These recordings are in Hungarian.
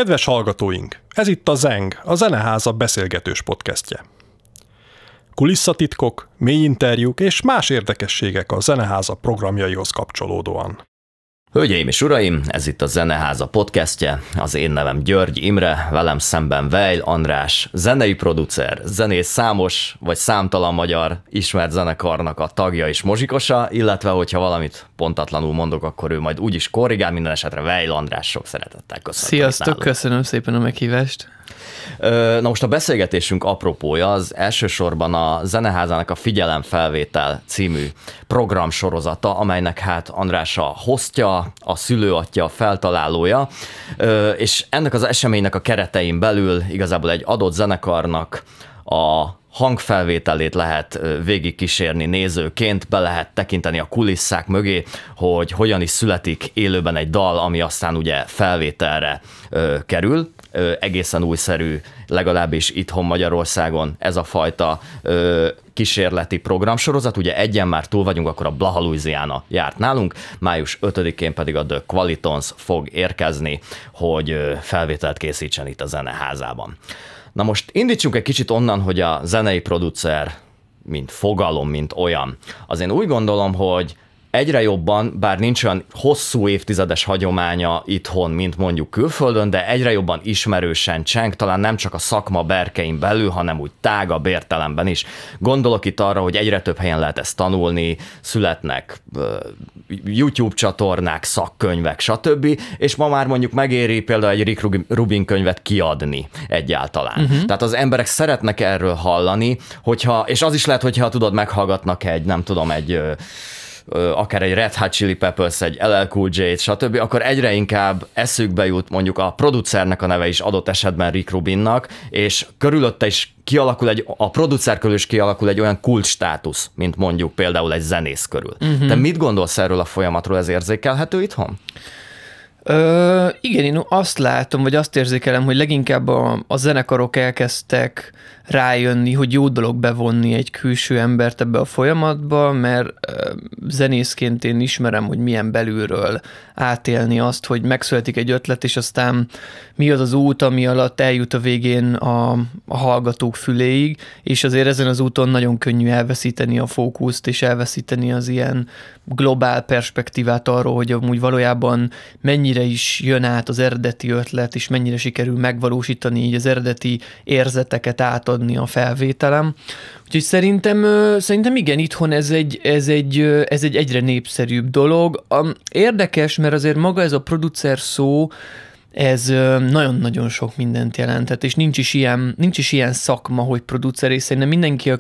Kedves hallgatóink, ez itt a Zeng, a Zeneháza beszélgetős podcastje. Kulisszatitkok, mély interjúk és más érdekességek a Zeneháza programjaihoz kapcsolódóan. Hölgyeim és uraim, ez itt a Zeneháza podcastje, az én nevem György Imre, velem szemben Weil András, zenei producer, zenész számos vagy számtalan magyar ismert zenekarnak a tagja és mozsikosa, illetve hogyha valamit pontatlanul mondok, akkor ő majd úgyis korrigál, minden esetre Weil András, sok szeretettel köszönöm. Sziasztok, köszönöm szépen a meghívást. Na most a beszélgetésünk apropója az elsősorban a Zeneházának a Figyelemfelvétel című programsorozata, amelynek hát András a hostja, a szülőatja, a feltalálója, és ennek az eseménynek a keretein belül igazából egy adott zenekarnak a hangfelvételét lehet végigkísérni nézőként, be lehet tekinteni a kulisszák mögé, hogy hogyan is születik élőben egy dal, ami aztán ugye felvételre kerül. Egészen újszerű, legalábbis itthon Magyarországon ez a fajta kísérleti programsorozat. Ugye egyen már túl vagyunk, akkor a Blaha Louisiana járt nálunk, május 5-én pedig a The Qualitons fog érkezni, hogy felvételt készítsen itt a Zeneházában. Na most indítsunk egy kicsit onnan, hogy a zenei producer, mint fogalom, mint olyan. Az én úgy gondolom, hogy egyre jobban, bár nincs olyan hosszú évtizedes hagyománya itthon, mint mondjuk külföldön, de egyre jobban ismerősen cseng, talán nem csak a szakma berkein belül, hanem úgy tágabb értelemben is. Gondolok itt arra, hogy egyre több helyen lehet ezt tanulni, születnek YouTube csatornák, szakkönyvek, stb. És ma már mondjuk megéri például egy Rick Rubin könyvet kiadni egyáltalán. Tehát az emberek szeretnek erről hallani, és az is lehet, hogyha tudod, meghallgatnak akár egy Red Hot Chili Peppers, egy LL Cool J-t, stb., akkor egyre inkább eszükbe jut mondjuk a producernek a neve is adott esetben Rick Rubinnak, és körülötte is a producer körül is kialakul egy olyan kult státusz, mint mondjuk például egy zenész körül. Te mit gondolsz erről a folyamatról, ez érzékelhető itthon? Igen, én azt látom, vagy azt érzékelem, hogy leginkább a zenekarok elkezdtek rájönni, hogy jó dolog bevonni egy külső embert ebbe a folyamatba, mert zenészként én ismerem, hogy milyen belülről átélni azt, hogy megszületik egy ötlet, és aztán mi az az út, ami alatt eljut a végén a hallgatók füléig, és azért ezen az úton nagyon könnyű elveszíteni a fókuszt, és elveszíteni az ilyen globál perspektívát arról, hogy amúgy valójában mennyire is jön át az eredeti ötlet, és mennyire sikerül megvalósítani így az eredeti érzeteket átadni a felvételem. Úgyhogy szerintem igen, itthon ez egy egyre népszerűbb dolog. Érdekes, mert azért maga ez a producer szó, ez nagyon-nagyon sok mindent jelentett, és nincs is ilyen szakma, hogy producer, és szerintem mindenki,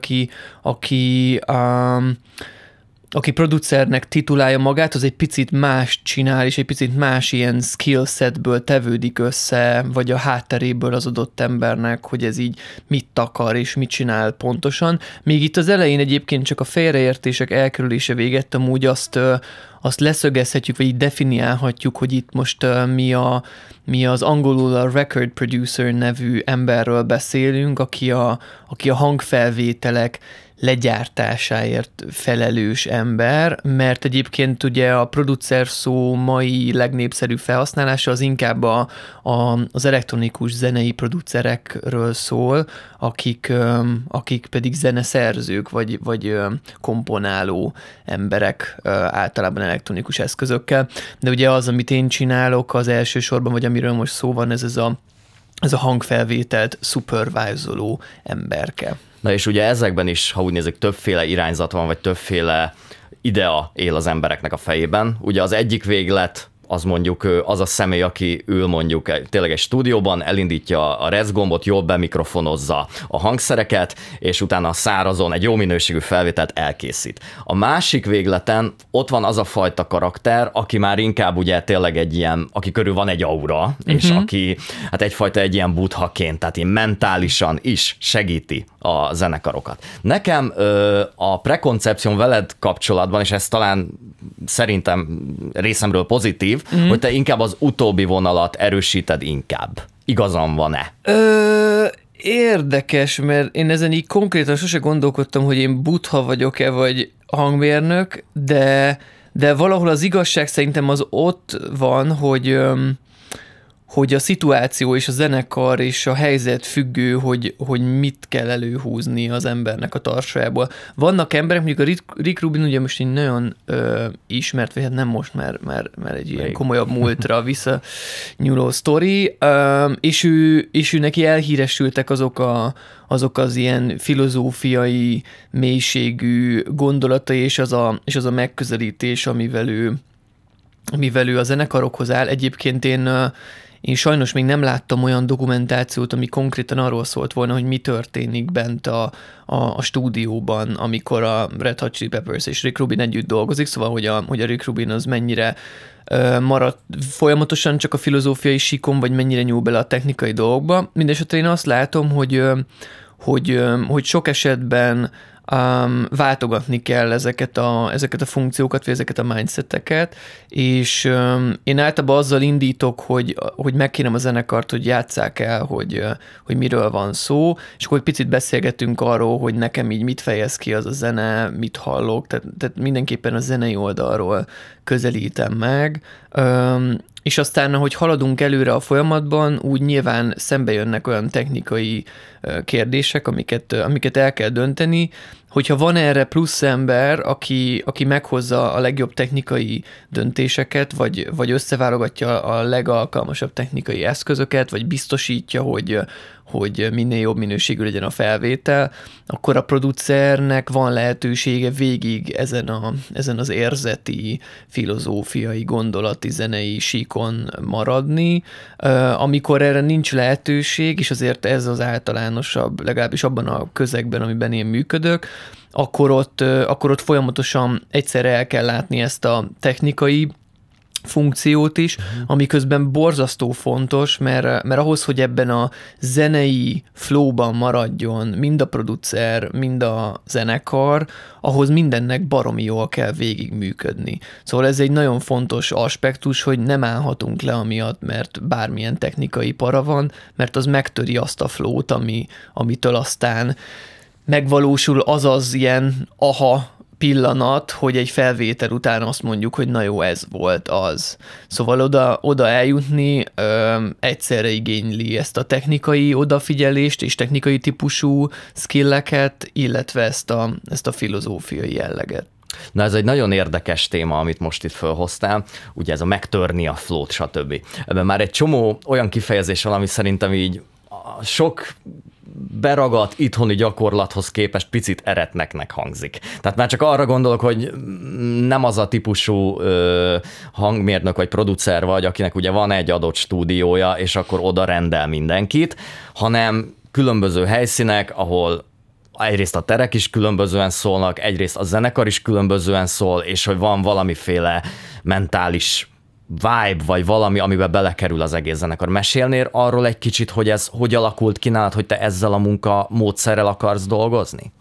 aki producernek titulálja magát, az egy picit más csinál, és egy picit más ilyen skillsetből tevődik össze, vagy a hátteréből az adott embernek, hogy ez így mit akar, és mit csinál pontosan. Még itt az elején egyébként csak a félreértések elkerülése végett, amúgy azt leszögezhetjük, vagy így definiálhatjuk, hogy itt most mi az angolul a record producer nevű emberről beszélünk, aki a hangfelvételek legyártásáért felelős ember, mert egyébként ugye a producer szó mai legnépszerűbb felhasználása az inkább az elektronikus zenei producerekről szól, akik pedig zeneszerzők, vagy komponáló emberek általában elektronikus eszközökkel. De ugye az, amit én csinálok az elsősorban, vagy amiről most szó van, ez a hangfelvételt szupervájzoló emberke. Na és ugye ezekben is, ha úgy nézzük, többféle irányzat van, vagy többféle idea él az embereknek a fejében. Ugye az egyik véglet az mondjuk az a személy, aki ül mondjuk tényleg egy stúdióban, elindítja a rec gombot, jól bemikrofonozza a hangszereket, és utána szárazon egy jó minőségű felvételt elkészít. A másik végleten ott van az a fajta karakter, aki már inkább ugye tényleg egy ilyen, aki körül van egy aura, és aki hát egyfajta egy ilyen buddhaként, tehát ilyen mentálisan is segíti a zenekarokat. Nekem a prekoncepción veled kapcsolatban, és ez talán szerintem részemről pozitív, hogy te inkább az utóbbi vonalat erősíted inkább. Igazam van-e? Érdekes, mert én ezen így konkrétan sose gondolkodtam, hogy én buddha vagyok-e, vagy hangmérnök, de valahol az igazság szerintem az ott van, hogy a szituáció és a zenekar és a helyzet függő, hogy mit kell előhúzni az embernek a tartsájából. Vannak emberek, mondjuk a Rick Rubin ugye most így nagyon ismert, vagy hát nem most, mert egy ilyen komolyabb múltra visszanyúló sztori, és ő neki elhíresültek azok az ilyen filozófiai mélységű gondolatai, és az a megközelítés, amivel ő a zenekarokhoz áll. Egyébként én sajnos még nem láttam olyan dokumentációt, ami konkrétan arról szólt volna, hogy mi történik bent a stúdióban, amikor a Red Hot Chili Peppers és Rick Rubin együtt dolgozik, szóval, hogy a Rick Rubin az mennyire marad folyamatosan csak a filozófiai síkon, vagy mennyire nyúl bele a technikai dolgokba. Mindenesetre én azt látom, hogy sok esetben váltogatni kell ezeket a funkciókat, vagy ezeket a mindseteket, és én általában azzal indítok, hogy megkérem a zenekart, hogy játsszák el, hogy miről van szó, és akkor egy picit beszélgetünk arról, hogy nekem így mit fejez ki az a zene, mit hallok, tehát mindenképpen a zenei oldalról közelítem meg, és aztán, ahogy haladunk előre a folyamatban, úgy nyilván szembe jönnek olyan technikai kérdések, amiket el kell dönteni, hogyha van erre plusz ember, aki meghozza a legjobb technikai döntéseket, vagy összeválogatja a legalkalmasabb technikai eszközöket, vagy biztosítja, hogy minél jobb minőségű legyen a felvétel, akkor a producernek van lehetősége végig ezen az érzeti, filozófiai, gondolati, zenei síkon maradni. Amikor erre nincs lehetőség, és azért ez az általánosabb, legalábbis abban a közegben, amiben én működök, akkor ott folyamatosan egyszerre el kell látni ezt a technikai funkciót is, ami közben borzasztó fontos, mert ahhoz, hogy ebben a zenei flowban maradjon mind a producer, mind a zenekar, ahhoz mindennek baromi jól kell végigműködni. Szóval ez egy nagyon fontos aspektus, hogy nem állhatunk le amiatt, mert bármilyen technikai para van, mert az megtöri azt a flowt, amitől aztán megvalósul az ilyen pillanat, hogy egy felvétel után azt mondjuk, hogy na jó, ez volt az. Szóval oda eljutni egyszerre igényli ezt a technikai odafigyelést és technikai típusú skilleket, illetve ezt a filozófiai jelleget. Na ez egy nagyon érdekes téma, amit most itt felhoztál, ugye ez a megtörni a flowt, stb. Ebben már egy csomó olyan kifejezés van, ami szerintem így sok beragadt itthoni gyakorlathoz képest picit eretneknek hangzik. Tehát már csak arra gondolok, hogy nem az a típusú hangmérnök vagy producer vagy, akinek ugye van egy adott stúdiója, és akkor oda rendel mindenkit, hanem különböző helyszínek, ahol egyrészt a terek is különbözően szólnak, egyrészt a zenekar is különbözően szól, és hogy van valamiféle mentális vibe, vagy valami, amiben belekerül az egész zenekar. Mesélnél arról egy kicsit, hogy ez hogy alakult ki nálad, hogy te ezzel a munkamódszerrel akarsz dolgozni?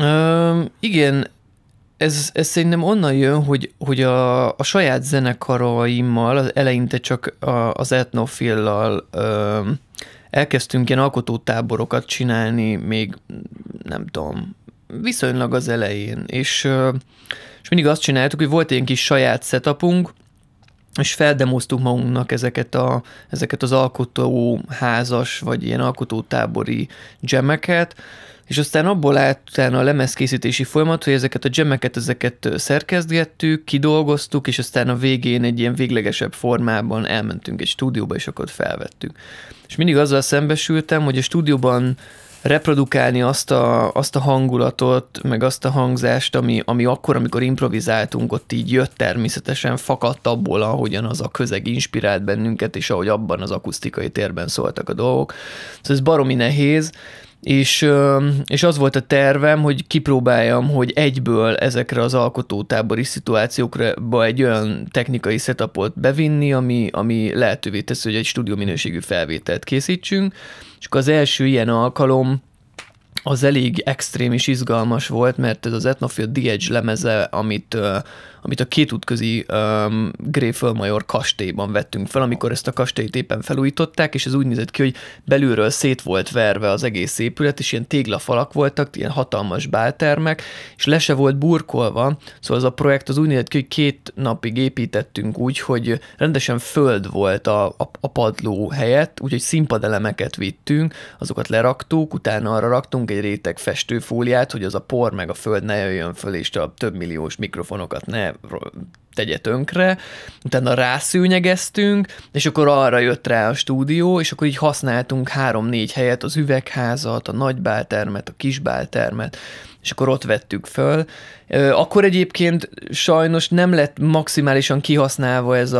Igen, ez szerintem onnan jön, hogy a saját zenekaraimmal eleinte csak az Ethnofil-lal elkezdtünk ilyen alkotótáborokat csinálni, még nem tudom, viszonylag az elején, és mindig azt csináltuk, hogy volt egy kis saját setupunk, és feldemoztuk magunknak ezeket az alkotóházas, vagy ilyen alkotótábori jameket, és aztán abból állt utána a lemezkészítési folyamat, hogy ezeket a jameket szerkezgettük, kidolgoztuk, és aztán a végén egy ilyen véglegesebb formában elmentünk egy stúdióba, és akkor felvettük. És mindig azzal szembesültem, hogy a stúdióban reprodukálni azt a hangulatot, meg azt a hangzást, ami akkor, amikor improvizáltunk, ott így jött természetesen, fakadt abból, ahogyan az a közeg inspirált bennünket, és ahogy abban az akusztikai térben szóltak a dolgok. Szóval ez baromi nehéz, és az volt a tervem, hogy kipróbáljam, hogy egyből ezekre az alkotótábori szituációkra egy olyan technikai setupot bevinni, ami lehetővé teszi, hogy egy stúdió minőségű felvételt készítsünk, és akkor az első ilyen alkalom az elég extrém és izgalmas volt, mert ez az Ethnofil The Edge lemeze, amit a kétútközi Gréfölmajor kastélyban vettünk fel, amikor ezt a kastélyt éppen felújították, és ez úgy nézett ki, hogy belülről szét volt verve az egész épület, és ilyen téglafalak voltak, ilyen hatalmas báltermek, és le se volt burkolva, szóval az a projekt az úgy nézett ki, hogy 2 napig építettünk úgy, hogy rendesen föld volt a padló helyett, úgyhogy színpadelemeket vittünk, azokat leraktuk, utána arra raktunk egy réteg festőfóliát, hogy az a por meg a föld ne jöjjön föl, és a több milliós mikrofonokat ne tegye tönkre, utána rászőnyegeztünk, és akkor arra jött rá a stúdió, és akkor így használtunk 3-4 helyet, az üvegházat, a nagybáltermet, a kisbáltermet, és akkor ott vettük föl. Akkor egyébként sajnos nem lett maximálisan kihasználva az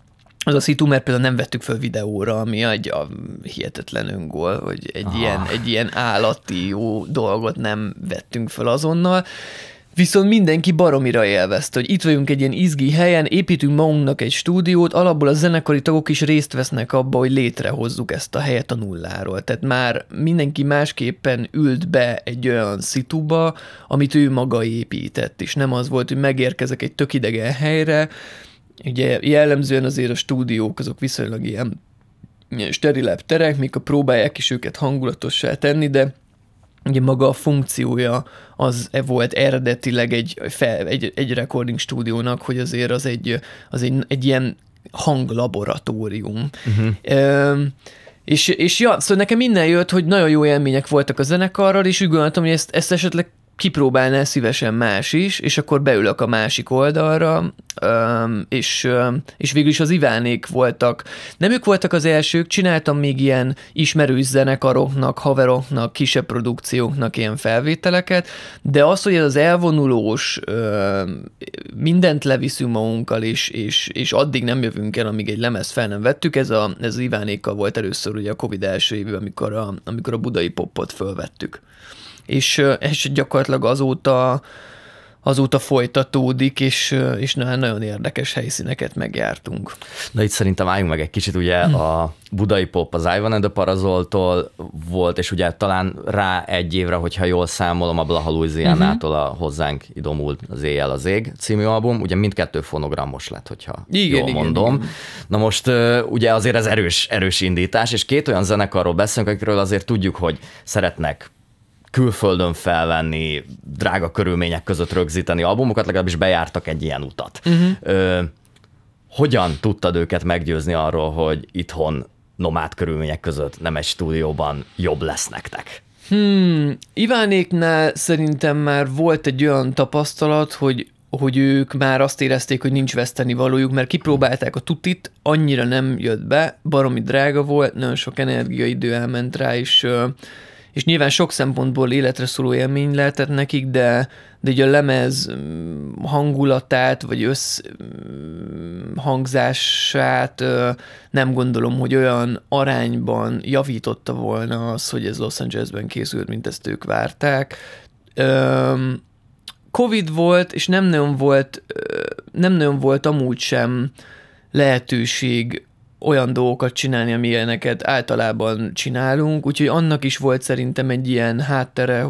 a szitu, mert például nem vettük föl videóra, ami egy hihetetlen öngól, hogy egy ilyen állati jó dolgot nem vettünk föl azonnal. Viszont mindenki baromira élvezte, hogy itt vagyunk egy ilyen izgi helyen, építünk magunknak egy stúdiót, alapból a zenekari tagok is részt vesznek abba, hogy létrehozzuk ezt a helyet a nulláról. Tehát már mindenki másképpen ült be egy olyan szituba, amit ő maga épített, és nem az volt, hogy megérkezek egy tök idegen helyre. Ugye jellemzően azért a stúdiók azok viszonylag ilyen sterilebb terek, mikor próbálják is őket hangulatossá tenni, de ugye maga a funkciója az volt eredetileg egy recording stúdiónak, hogy azért az egy ilyen hanglaboratórium. Uh-huh. És ja, szóval nekem minden jött, hogy nagyon jó élmények voltak a zenekarral, és úgy gondoltam, hogy ezt esetleg kipróbálná szívesen más is, és akkor beülök a másik oldalra, és végül is az Ivánék voltak. Nem ők voltak az elsők, csináltam még ilyen ismerős zenekaroknak, haveroknak, kisebb produkcióknak ilyen felvételeket, de az, hogy ez az elvonulós, mindent leviszünk magunkkal, és addig nem jövünk el, amíg egy lemezt fel nem vettük, ez az Ivánékkal volt először ugye a Covid első évben, amikor a budai popot fölvettük. És gyakorlatilag azóta folytatódik, és nagyon érdekes helyszíneket megjártunk. Na itt szerintem álljunk meg egy kicsit, ugye a budai pop az Ivan and the Parazoltól volt, és ugye talán rá egy évre, hogyha jól számolom, a Blaha Louisianától a Hozzánk idomult az Éjjel az ég című album, ugye mindkettő fonogramos lett, hogyha jól mondom. Igen. Na most ugye azért ez erős indítás, és 2 olyan zenekarról beszélünk, akikről azért tudjuk, hogy szeretnek külföldön felvenni, drága körülmények között rögzíteni albumokat, legalábbis bejártak egy ilyen utat. Uh-huh. Hogyan tudtad őket meggyőzni arról, hogy itthon nomád körülmények között, nem egy stúdióban jobb lesz nektek? Ivánéknál szerintem már volt egy olyan tapasztalat, hogy ők már azt érezték, hogy nincs vesztenivalójuk, mert kipróbálták a tutit, annyira nem jött be, baromi drága volt, nagyon sok energiaidő elment rá, és nyilván sok szempontból életre szóló élmény lehetett nekik, de ugye a lemez hangulatát, vagy összhangzását nem gondolom, hogy olyan arányban javította volna az, hogy ez Los Angelesben készült, mint ezt ők várták. Covid volt, és nem nagyon volt amúgy sem lehetőség olyan dolgokat csinálni, amilyeneket általában csinálunk, úgyhogy annak is volt szerintem egy ilyen háttere,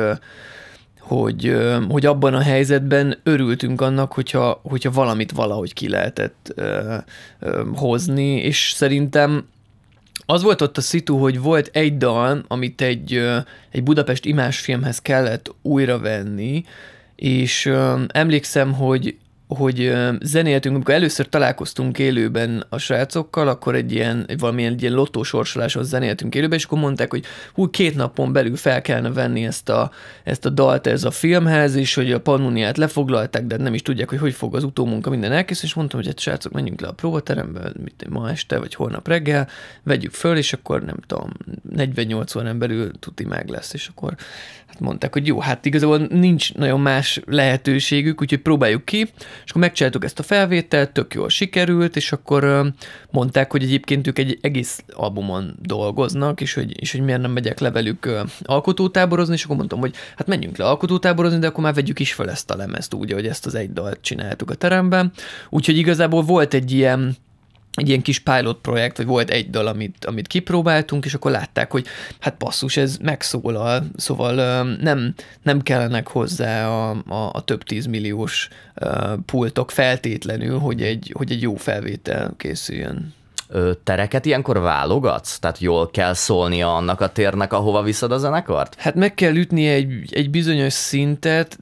hogy abban a helyzetben örültünk annak, hogyha valamit valahogy ki lehetett hozni, és szerintem az volt ott a szitu, hogy volt egy dal, amit egy Budapest imázsfilmhez kellett újra venni, és emlékszem, hogy zenéltünk, amikor először találkoztunk élőben a srácokkal, akkor valamilyen egy ilyen lottósorsoláson zenéltünk élőben, és akkor mondták, hogy 2 napon belül fel kellene venni ezt a dalt ez a filmhez, és hogy a Pannoniát lefoglalták, de nem is tudják, hogy fog az utómunka minden elkészülni, és mondtam, hogy hát srácok, menjünk le a próbaterembe, ma este, vagy holnap reggel, vegyük föl, és akkor nem tudom, 48 órán belül tuti meg lesz, és akkor hát mondták, hogy jó, hát igazából nincs nagyon más lehetőségük, úgyhogy próbáljuk ki, és akkor megcsináltuk ezt a felvételt, tök jól sikerült, és akkor mondták, hogy egyébként ők egy egész albumon dolgoznak, és hogy miért nem megyek le velük alkotótáborozni, és akkor mondtam, hogy hát menjünk le alkotótáborozni, de akkor már vegyük is fel ezt a lemezt úgy, hogy ezt az egy dalt csináltuk a teremben. Úgyhogy igazából volt egy ilyen egy ilyen kis pilot projekt, vagy volt egy dal, amit kipróbáltunk, és akkor látták, hogy hát basszus, ez megszólal, szóval nem kellenek hozzá a több 10 milliós pultok feltétlenül, hogy egy jó felvétel készüljön. Tereket ilyenkor válogatsz? Tehát jól kell szólnia annak a térnek, ahova viszed a zenekart? Hát meg kell ütnie egy bizonyos szintet,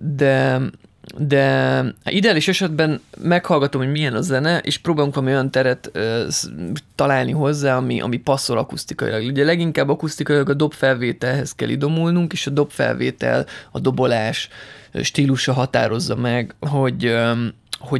de ideális esetben meghallgatom, hogy milyen a zene, és próbálunk valami olyan teret találni hozzá, ami passzol akusztikailag. Ugye leginkább akusztikailag a dobfelvételhez kell idomulnunk, és a dobfelvétel, a dobolás stílusa határozza meg, hogy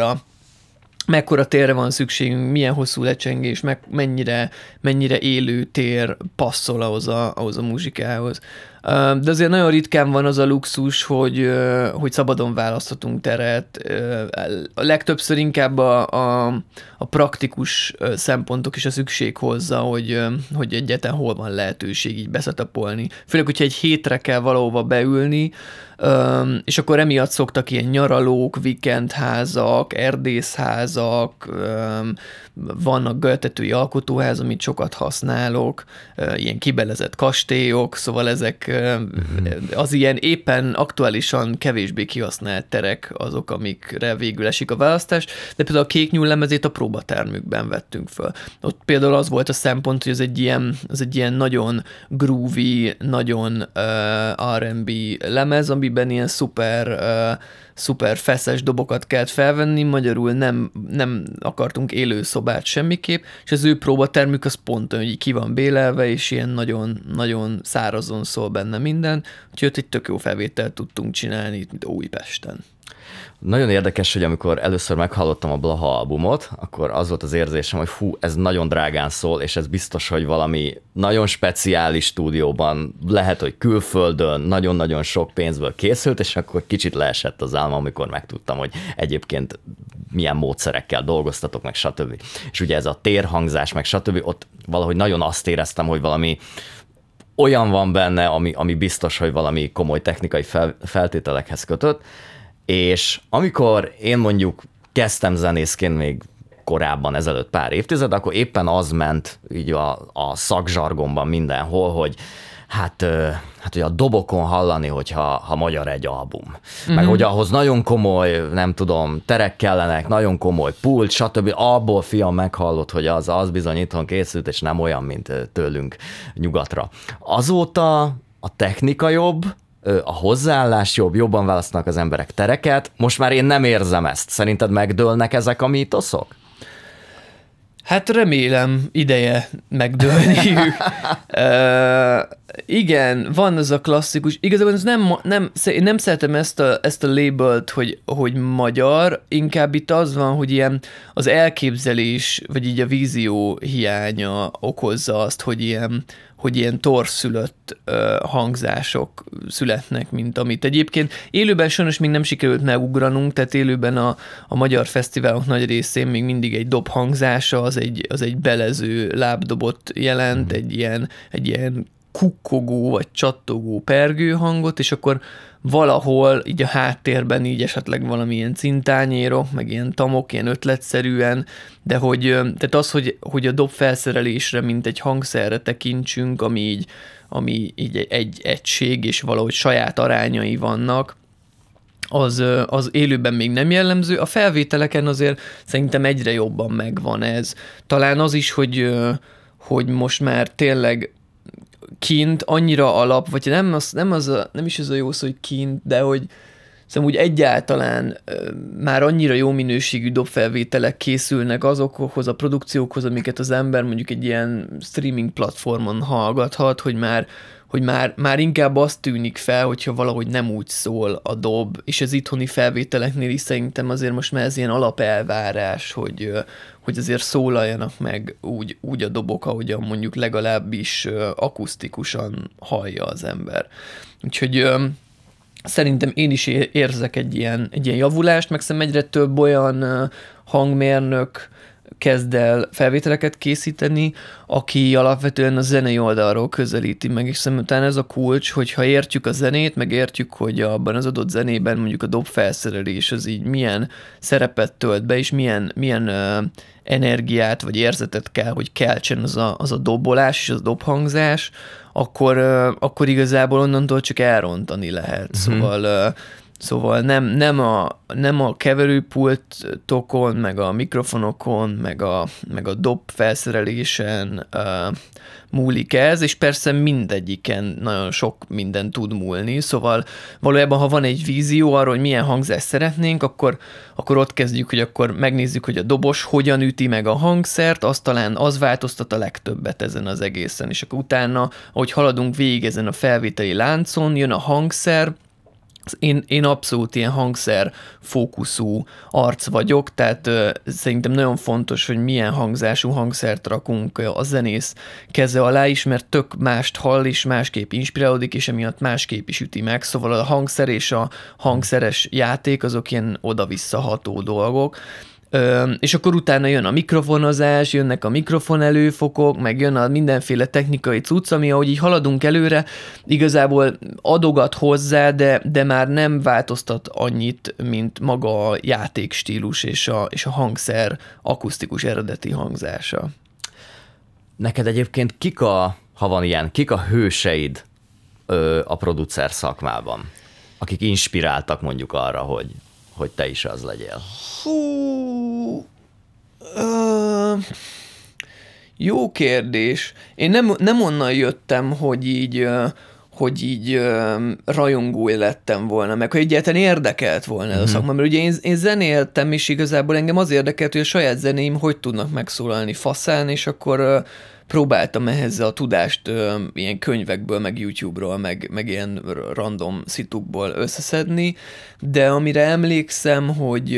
mekkora térre van szükségünk, milyen hosszú lecsengés, mennyire élő tér passzol ahhoz a muzsikához. De azért nagyon ritkán van az a luxus, hogy szabadon választhatunk teret. A legtöbbször inkább a praktikus szempontok is a szükség hozza, hogy egyáltalán hol van lehetőség így beszetapolni. Főleg, hogyha egy hétre kell valahova beülni, és akkor emiatt szoktak ilyen nyaralók, vikendházak, erdészházak, vannak göldtetői alkotóház, amit sokat használok, ilyen kibelezett kastélyok, szóval ezek az ilyen éppen aktuálisan kevésbé kihasznált terek azok, amikre végül esik a választás, de például a Kék Nyúl lemezét a próbatermükben vettünk föl. Ott például az volt a szempont, hogy ez egy ilyen nagyon groovy, nagyon R&B lemez, amiben ilyen szuper feszes dobokat kellett felvenni, magyarul nem akartunk élő szobát semmiképp, és az ő próbatermük az pont olyan, hogy ki van bélelve, és ilyen nagyon, nagyon szárazon szól benne minden, úgyhogy ott egy tök jó felvételt tudtunk csinálni itt, mint Újpesten. Nagyon érdekes, hogy amikor először meghallottam a Blaha albumot, akkor az volt az érzésem, hogy fú, ez nagyon drágán szól, és ez biztos, hogy valami nagyon speciális stúdióban, lehet, hogy külföldön, nagyon-nagyon sok pénzből készült, és akkor kicsit leesett az álma, amikor megtudtam, hogy egyébként milyen módszerekkel dolgoztatok, meg stb. És ugye ez a térhangzás, meg stb. Ott valahogy nagyon azt éreztem, hogy valami olyan van benne, ami biztos, hogy valami komoly technikai feltételekhez kötött. És amikor én mondjuk kezdtem zenészként még korábban, ezelőtt pár évtized, akkor éppen az ment így a szakzsargonban mindenhol, hogy hát hogy a dobokon hallani, hogyha magyar egy album. Meg hogy ahhoz nagyon komoly, nem tudom, terek kellenek, nagyon komoly pult, stb. Abból fiam meghallott, hogy az bizony itthon készült, és nem olyan, mint tőlünk nyugatra. Azóta a technika jobb, a hozzáállás jobb, jobban választanak az emberek tereket. Most már én nem érzem ezt. Szerinted megdőlnek ezek a mítoszok? Hát remélem ideje megdőlniük. Igen, van az a klasszikus, igazából ez én nem szeretem ezt a labelt, hogy magyar, inkább itt az van, hogy ilyen az elképzelés, vagy így a vízió hiánya okozza azt, hogy ilyen torszülött hangzások születnek, mint amit egyébként élőben sajnos még nem sikerült megugranunk, tehát élőben a magyar fesztiválok nagy részén még mindig egy dob hangzása, az egy belező lábdobot jelent, egy ilyen kukkogó vagy csattogó pergő hangot, és akkor valahol így a háttérben így esetleg valamilyen cintányérok, meg ilyen tamok, ilyen ötletszerűen, de tehát az, hogy a dobfelszerelésre, mint egy hangszerre tekintsünk, ami így egy egység, és valahogy saját arányai vannak, az élőben még nem jellemző. A felvételeken azért szerintem egyre jobban megvan ez. Talán az is, hogy most már tényleg kint annyira alap, vagy nem is az a jó szó, hogy kint, de hogy szerintem úgy egyáltalán már annyira jó minőségű dobfelvételek készülnek azokhoz a produkciókhoz, amiket az ember mondjuk egy ilyen streaming platformon hallgathat, hogy már inkább azt tűnik fel, hogyha valahogy nem úgy szól a dob, és az itthoni felvételeknél is szerintem azért most már ez ilyen alapelvárás, hogy azért szólaljanak meg úgy a dobok, ahogyan mondjuk legalábbis akusztikusan hallja az ember. Úgyhogy szerintem én is érzek egy ilyen javulást, meg szerintem egyre több olyan hangmérnök kezd el felvételeket készíteni, aki alapvetően a zenei oldalról közelíti meg, és szerintem ez a kulcs, hogyha értjük a zenét, meg értjük, hogy abban az adott zenében mondjuk a dobfelszerelés az így milyen szerepet tölt be, és milyen energiát vagy érzetet kell, hogy keltsen az a dobolás és az dobhangzás, akkor igazából onnantól csak elrontani lehet. Szóval nem a keverőpultokon, meg a mikrofonokon, meg a dob felszerelésen múlik ez, és persze mindegyiken nagyon sok minden tud múlni, szóval valójában, ha van egy vízió arról, hogy milyen hangzást szeretnénk, akkor ott kezdjük, hogy akkor megnézzük, hogy a dobos hogyan üti meg a hangszert, talán az változtat a legtöbbet ezen az egészen, és akkor utána, ahogy haladunk végig ezen a felvételi láncon, jön a hangszer. Én abszolút ilyen hangszer fókuszú arc vagyok, tehát szerintem nagyon fontos, hogy milyen hangzású hangszert rakunk a zenész keze alá is, mert tök mást hall és másképp inspirálódik, és emiatt másképp is üti meg, szóval a hangszer és a hangszeres játék azok ilyen oda-visszaható dolgok. És akkor utána jön a mikrofonozás, jönnek a mikrofon előfokok, meg jön a mindenféle technikai cucc, ami ahogy így haladunk előre, igazából adogat hozzá, de már nem változtat annyit, mint maga a játékstílus és a hangszer akusztikus eredeti hangzása. Neked egyébként ha van ilyen, kik a hőseid a producer szakmában, akik inspiráltak mondjuk arra, hogy te is az legyél? Jó kérdés. Én nem onnan jöttem, hogy így rajongói lettem volna, meg hogy egyáltalán érdekelt volna ez a szakma, mert ugye én zenéltem, és igazából engem az érdekelt, hogy a saját zenéim hogy tudnak megszólalni faszán, és akkor próbáltam ehhez a tudást ilyen könyvekből, meg YouTube-ról, meg ilyen random szitukból összeszedni, de amire emlékszem,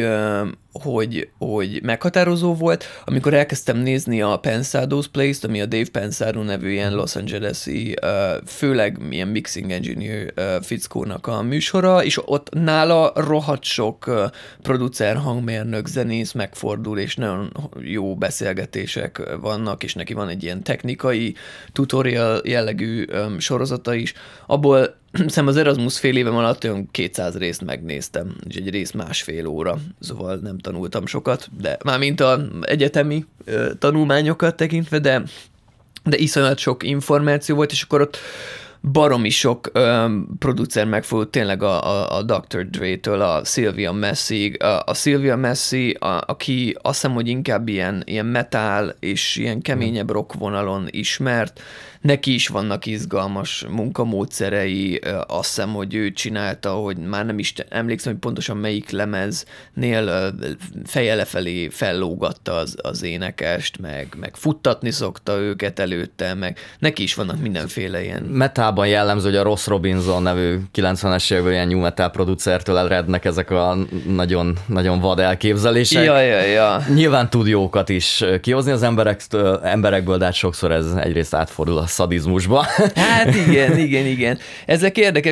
hogy meghatározó volt, amikor elkezdtem nézni a Pensado's Place-t, ami a Dave Pensado nevű ilyen Los Angeles-i, főleg ilyen mixing engineer fickónak a műsora, és ott nála rohadt sok producer, hangmérnök, zenész megfordul, és nagyon jó beszélgetések vannak, és neki van egy ilyen technikai tutorial jellegű sorozata is. Abból szerintem az Erasmus fél évem alatt olyan 200 részt megnéztem, és egy rész 1,5 óra, szóval nem tanultam sokat, de mármint az egyetemi tanulmányokat tekintve, de iszonyat sok információ volt, és akkor ott baromi sok producer megfordult, tényleg a Dr. Dre-től a Sylvia Massig. A Sylvia Massi, aki azt hiszem, hogy inkább ilyen metal és ilyen keményebb rock vonalon ismert, neki is vannak izgalmas munkamódszerei, azt hiszem, hogy ő csinálta, hogy már nem is emlékszem, hogy pontosan melyik lemeznél feje lefelé fellógatta az énekest, meg futtatni szokta őket előtte, meg neki is vannak mindenféle ilyen. Metában jellemző, hogy a Ross Robinson nevű 90-es évekből ilyen new metal producertől erednek ezek a nagyon, nagyon vad elképzelések. Ja. Nyilván tud jókat is kihozni az emberekből, de hát sokszor ez egyrészt átfordul a szadizmusba. Hát igen. Ezek érdekes.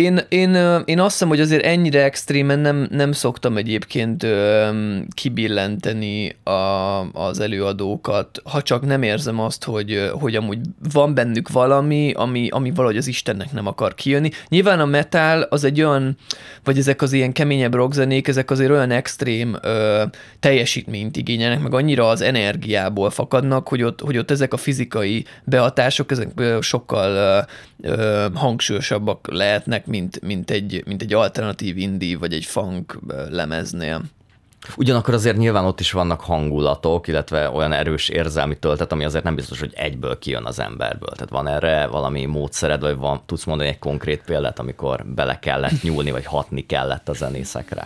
Én azt hiszem, hogy azért ennyire extrémen nem szoktam egyébként kibillenteni az előadókat, ha csak nem érzem azt, hogy amúgy van bennük valami, ami valahogy az Istennek nem akar kijönni. Nyilván a metal az egy olyan, vagy ezek az ilyen keményebb rockzenék, ezek azért olyan extrém teljesítményt igényelnek, meg annyira az energiából fakadnak, hogy ott ezek a fizikai behatások, ezek sokkal hangsúlyosabbak lehetnek, mint egy alternatív indie, vagy egy funk lemeznél. Ugyanakkor azért nyilván ott is vannak hangulatok, illetve olyan erős érzelmi töltet, ami azért nem biztos, hogy egyből kijön az emberből. Tehát van erre valami módszered, vagy tudsz mondani egy konkrét példát, amikor bele kellett nyúlni, vagy hatni kellett a zenészekre?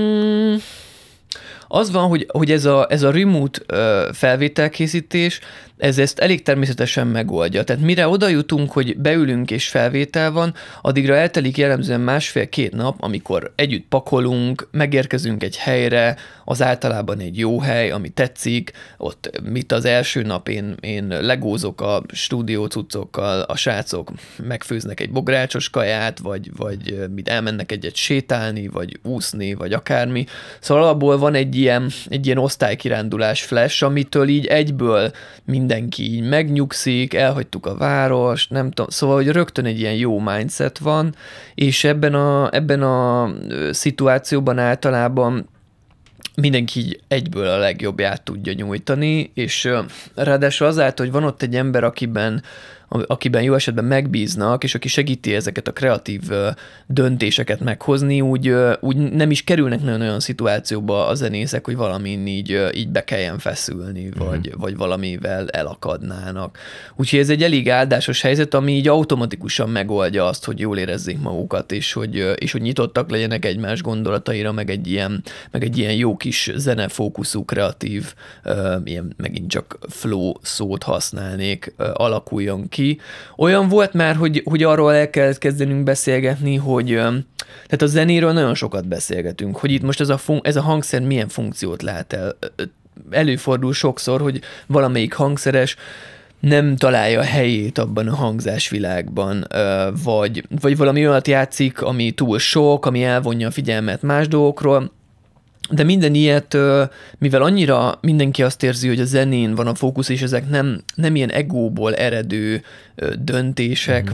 Az van, hogy ez a remote felvételkészítés, ez ezt elég természetesen megoldja. Tehát mire oda jutunk, hogy beülünk és felvétel van, addigra eltelik jellemzően 1,5-2 nap, amikor együtt pakolunk, megérkezünk egy helyre, az általában egy jó hely, ami tetszik, ott az első nap én legózok a stúdió cuccokkal, a srácok megfőznek egy bográcsos kaját, vagy elmennek egyet sétálni, vagy úszni, vagy akármi. Szóval abból van egy egy ilyen osztálykirándulás flash, amitől így egyből mindenki így megnyugszik, elhagytuk a várost, nem tudom, szóval, hogy rögtön egy ilyen jó mindset van, és ebben a szituációban általában mindenki így egyből a legjobbját tudja nyújtani, és ráadásul azáltal, hogy van ott egy ember, akiben jó esetben megbíznak, és aki segíti ezeket a kreatív döntéseket meghozni, úgy nem is kerülnek nagyon olyan szituációba a zenészek, hogy valamin így be kelljen feszülni, vagy valamivel elakadnának. Úgyhogy ez egy elég áldásos helyzet, ami így automatikusan megoldja azt, hogy jól érezzék magukat, és hogy nyitottak legyenek egymás gondolataira, meg egy ilyen jó kis zenefókuszú, kreatív, ilyen megint csak flow szót használnék, alakuljon ki. Olyan volt már, hogy arról el kellett kezdenünk beszélgetni, hogy tehát a zenéről nagyon sokat beszélgetünk, hogy itt most ez a hangszer milyen funkciót lát el. Előfordul sokszor, hogy valamelyik hangszeres nem találja a helyét abban a hangzásvilágban, vagy valami olyat játszik, ami túl sok, ami elvonja a figyelmet más dolgokról. De minden ilyet, mivel annyira mindenki azt érzi, hogy a zenén van a fókusz, és ezek nem ilyen egóból eredő döntések,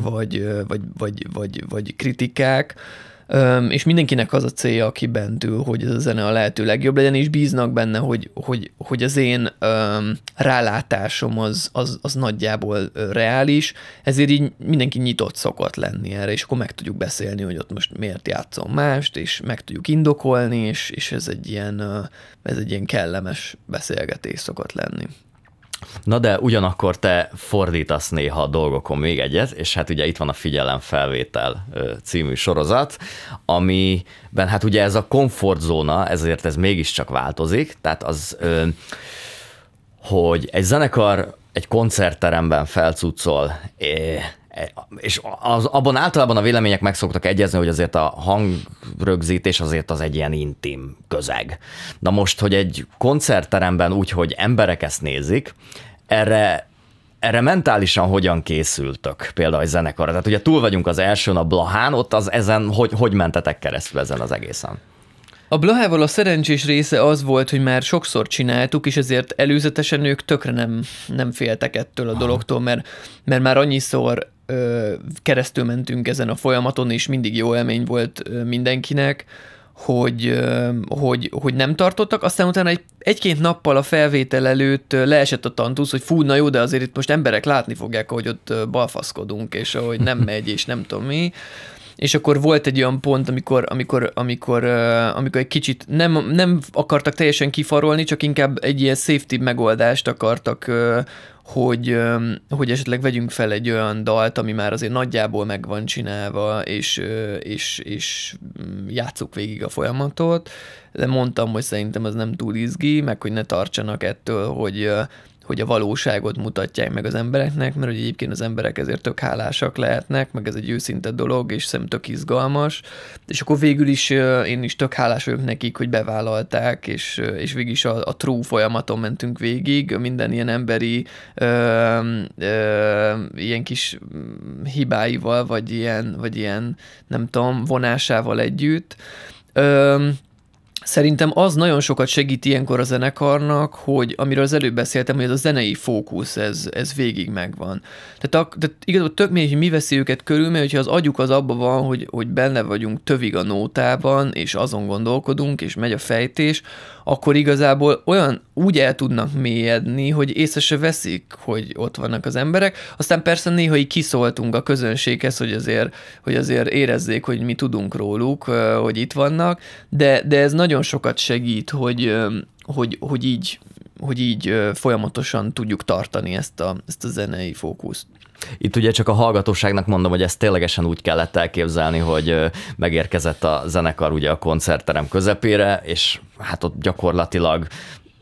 vagy kritikák, és mindenkinek az a célja, aki bent ül, hogy ez a zene a lehető legjobb legyen, és bíznak benne, hogy az én rálátásom az nagyjából reális, ezért így mindenki nyitott szokott lenni erre, és akkor meg tudjuk beszélni, hogy ott most miért játszom mást, és meg tudjuk indokolni, és ez egy ilyen kellemes beszélgetés szokott lenni. Na de ugyanakkor te fordítasz néha a dolgokon még egyet, és hát ugye itt van a Figyelemfelvétel című sorozat, amiben hát ugye ez a komfortzóna, ezért ez mégiscsak változik, tehát az, hogy egy zenekar egy koncertteremben felcuccol, és abban általában a vélemények meg szoktak egyezni, hogy azért a hangrögzítés azért az egy ilyen intim közeg. Na most, hogy egy koncertteremben úgy, hogy emberek ezt nézik, erre mentálisan hogyan készültök például a zenekarra? Tehát ugye túl vagyunk az elsőn, a Blahán, ott ezen hogy mentetek keresztül ezen az egészen? A Blahával a szerencsés része az volt, hogy már sokszor csináltuk, és ezért előzetesen ők tökre nem féltek ettől a dologtól, mert már annyiszor keresztül mentünk ezen a folyamaton, és mindig jó élmény volt mindenkinek, hogy nem tartottak, aztán utána egy-két nappal a felvétel előtt leesett a tantusz, hogy fú, na jó, de azért itt most emberek látni fogják, hogy ott balfaszkodunk, és ahogy nem megy, és nem tudom mi. És akkor volt egy olyan pont, amikor egy kicsit nem akartak teljesen kifarolni, csak inkább egy ilyen safety megoldást akartak, hogy esetleg vegyünk fel egy olyan dalt, ami már azért nagyjából meg van csinálva, és játsszuk végig a folyamatot. De mondtam, hogy szerintem az nem túl izgi, meg hogy ne tartsanak ettől, hogy a valóságot mutatják meg az embereknek, mert hogy egyébként az emberek ezért tök hálásak lehetnek, meg ez egy őszinte dolog, és szerintem tök izgalmas. És akkor végül is én is tök hálás vagyok nekik, hogy bevállalták, és végig is a true folyamaton mentünk végig, minden ilyen emberi ilyen kis hibáival, vagy ilyen nem tudom, vonásával együtt. Szerintem az nagyon sokat segít ilyenkor a zenekarnak, hogy amiről az előbb beszéltem, hogy ez a zenei fókusz, ez végig megvan. Tehát igazából tök mindegy, hogy mi veszi őket körül, mert hogyha az agyuk az abban van, hogy benne vagyunk tövig a nótában, és azon gondolkodunk, és megy a fejtés, akkor igazából úgy el tudnak mélyedni, hogy észre se veszik, hogy ott vannak az emberek. Aztán persze néha így kiszóltunk a közönséghez, hogy azért érezzék, hogy mi tudunk róluk, hogy itt vannak, de ez nagyon sokat segít, hogy így folyamatosan tudjuk tartani ezt a zenei fókuszt. Itt ugye csak a hallgatóságnak mondom, hogy ezt ténylegesen úgy kellett elképzelni, hogy megérkezett a zenekar ugye a koncertterem közepére, és hát ott gyakorlatilag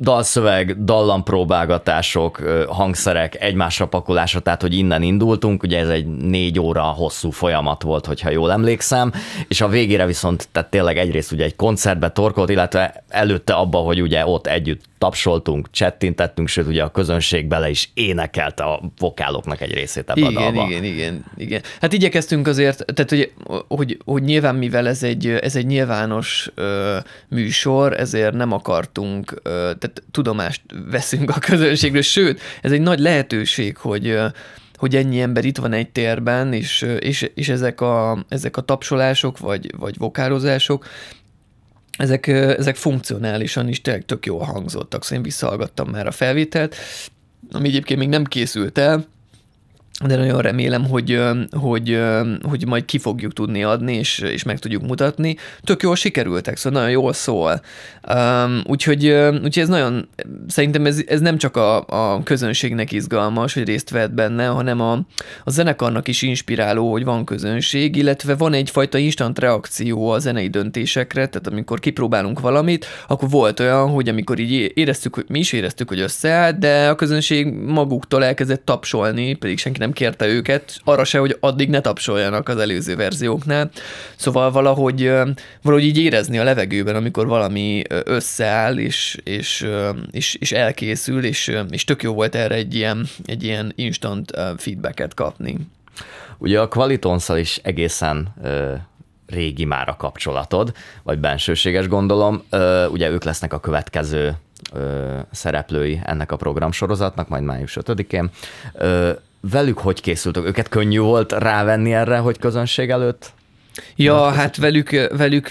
dalszöveg, dallampróbálgatások, hangszerek egymásra pakolása, tehát hogy innen indultunk, ugye ez egy 4 óra hosszú folyamat volt, hogyha jól emlékszem, és a végére viszont tehát tényleg egyrészt ugye egy koncertbe torkolt, illetve előtte abba, hogy ugye ott együtt tapsoltunk, csettintettünk, sőt ugye a közönség bele is énekelte a vokáloknak egy részét ebbe a dalba. Igen. Hát igyekeztünk azért, tehát hogy nyilván mivel ez egy nyilvános műsor, ezért nem akartunk, tehát tudomást veszünk a közönségről, sőt, ez egy nagy lehetőség, hogy ennyi ember itt van egy térben, és ezek a tapsolások, vagy vokálozások, ezek funkcionálisan is tényleg tök jól hangzottak, szóval én visszahallgattam már a felvételt, ami egyébként még nem készült el, de nagyon remélem, hogy majd ki fogjuk tudni adni, és meg tudjuk mutatni. Tök jól sikerültek, szóval nagyon jól szól. Úgyhogy ez nagyon, szerintem ez nem csak a közönségnek izgalmas, hogy részt vett benne, hanem a zenekarnak is inspiráló, hogy van közönség, illetve van egyfajta instant reakció a zenei döntésekre, tehát amikor kipróbálunk valamit, akkor volt olyan, hogy amikor így éreztük, mi is éreztük, hogy összeállt, de a közönség maguktól elkezdett tapsolni, pedig senki nem kérte őket, arra se, hogy addig ne tapsoljanak az előző verzióknál. Szóval valahogy így érezni a levegőben, amikor valami összeáll, és elkészül, és tök jó volt erre egy ilyen instant feedbacket kapni. Ugye a Qualitonszal is egészen régi már a kapcsolatod, vagy bensőséges gondolom. Ugye ők lesznek a következő szereplői ennek a programsorozatnak, majd május 5-én. Velük hogy készültök? Őket könnyű volt rávenni erre, hogy közönség előtt? Ja, hát velük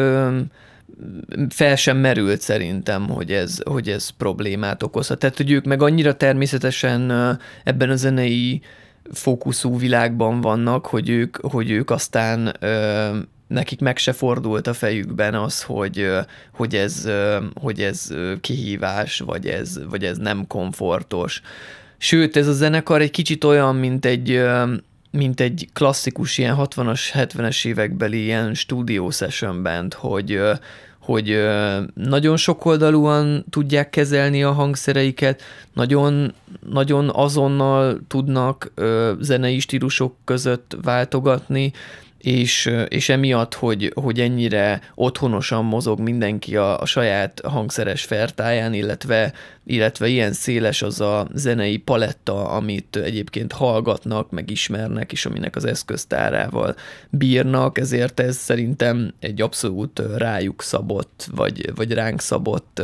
fel sem merült szerintem, hogy ez problémát okozhat. Tehát, hogy ők meg annyira természetesen ebben a zenei fókuszú világban vannak, hogy ők aztán nekik meg se fordult a fejükben az, hogy ez kihívás, vagy ez nem komfortos. Sőt, ez a zenekar egy kicsit olyan, mint egy klasszikus ilyen 60-as, 70-es évekbeli ilyen stúdió session band, hogy nagyon sokoldalúan tudják kezelni a hangszereiket, nagyon, nagyon azonnal tudnak zenei stílusok között váltogatni, és emiatt, hogy ennyire otthonosan mozog mindenki a saját hangszeres fertáján, illetve ilyen széles az a zenei paletta, amit egyébként hallgatnak, meg ismernek, és aminek az eszköztárával bírnak, ezért ez szerintem egy abszolút rájuk szabott, vagy ránk szabott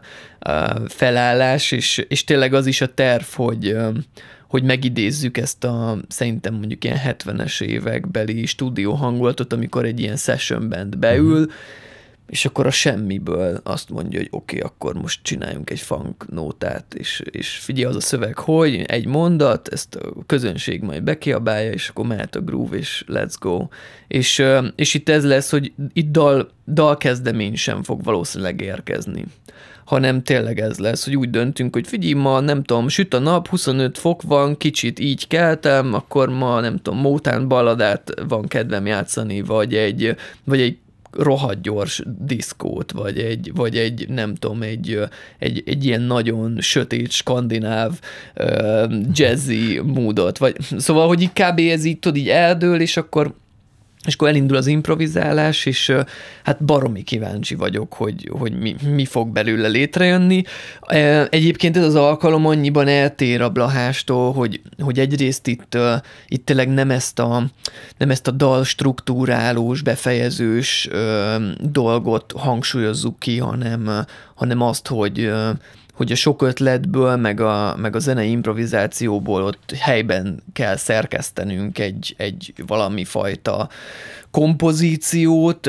felállás, és tényleg az is a terv, hogy megidézzük ezt szerintem mondjuk ilyen 70-es évekbeli stúdió hangulatot, amikor egy ilyen session band beül, és akkor a semmiből azt mondja, hogy oké, akkor most csináljunk egy funk nótát, és figyelj, az a szöveg, hogy egy mondat, ezt a közönség majd bekiabálja, és akkor mehet a groove, és let's go. És itt ez lesz, hogy itt dalkezdemény sem fog valószínűleg érkezni, hanem tényleg ez lesz, hogy úgy döntünk, hogy figyelj, ma nem tudom, süt a nap, 25 fok van, kicsit így keltem, akkor ma nem tudom, Motown balladát van kedvem játszani, vagy egy rohadt gyors diszkót, vagy egy nem tudom, egy ilyen nagyon sötét, skandináv jazzy módot, vagy szóval, hogy így kb. Ez így tud, így eldől, és akkor elindul az improvizálás, és hát baromi kíváncsi vagyok, hogy mi fog belőle létrejönni. Egyébként ez az alkalom annyiban eltér a Blahástól, hogy egyrészt itt tényleg nem ezt a dal struktúrálós, befejezős dolgot hangsúlyozzuk ki, hanem azt, hogy a sok ötletből, meg a zenei improvizációból ott helyben kell szerkesztenünk egy valami fajta kompozíciót,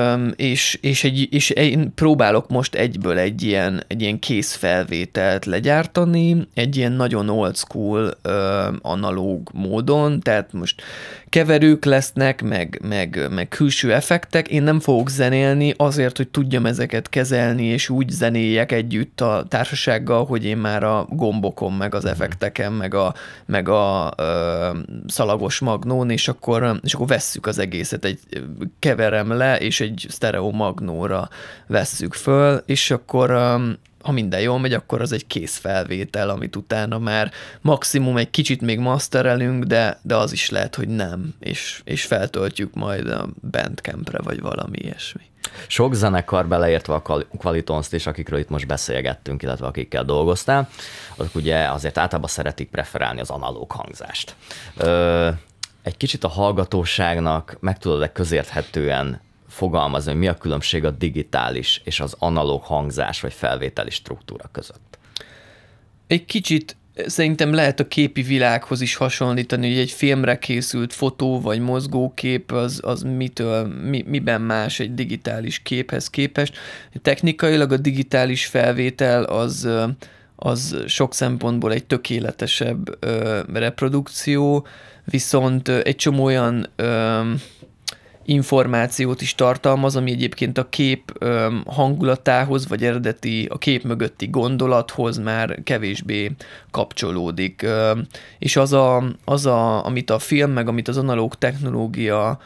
és én próbálok most egyből egy ilyen készfelvételt legyártani, egy ilyen nagyon old school analóg módon, tehát most keverők lesznek, meg külső effektek, én nem fogok zenélni azért, hogy tudjam ezeket kezelni, és úgy zenéljek együtt a társasággal, hogy én már a gombokon, meg az effekteken, meg a szalagos magnón, és akkor vesszük az egészet, keverem le, és egy sztereó magnóra vesszük föl, és akkor ha minden jól megy, akkor az egy kész felvétel, amit utána már maximum egy kicsit még masterelünk, de az is lehet, hogy nem, és feltöltjük majd a Bandcampre, vagy valami ilyesmi. Sok zenekar, beleértve a Qualitonszt is, akikről itt most beszélgettünk, illetve akikkel dolgoztál, azok ugye azért általában szeretik preferálni az analóg hangzást. Egy kicsit a hallgatóságnak meg tudod-e közérthetően fogalmazni, hogy mi a különbség a digitális és az analóg hangzás vagy felvételi struktúra között? Egy kicsit szerintem lehet a képi világhoz is hasonlítani, hogy egy filmre készült fotó vagy mozgókép az miben más egy digitális képhez képest. Technikailag a digitális felvétel az sok szempontból egy tökéletesebb reprodukció, viszont egy csomó olyan információt is tartalmaz, ami egyébként a kép hangulatához, vagy eredeti a kép mögötti gondolathoz már kevésbé kapcsolódik. És amit a film, meg amit az analóg technológia